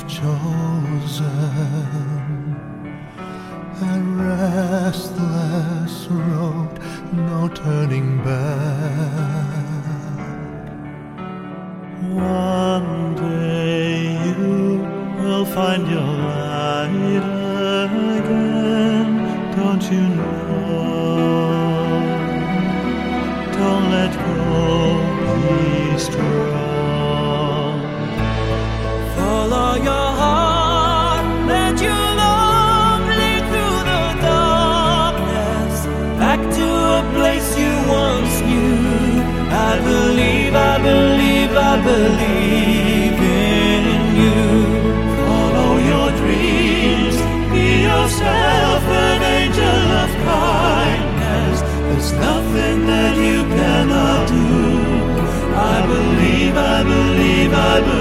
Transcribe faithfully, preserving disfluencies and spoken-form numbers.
you've chosen a restless road, no turning back. One day you will find your light again, don't you know? Don't let go, be strong. Follow your heart, let your love lead through the darkness, back to a place you once knew. I believe, I believe, I believe in you. Follow your dreams, be yourself an angel of kindness. There's nothing that you cannot do. I believe, I believe, I believe.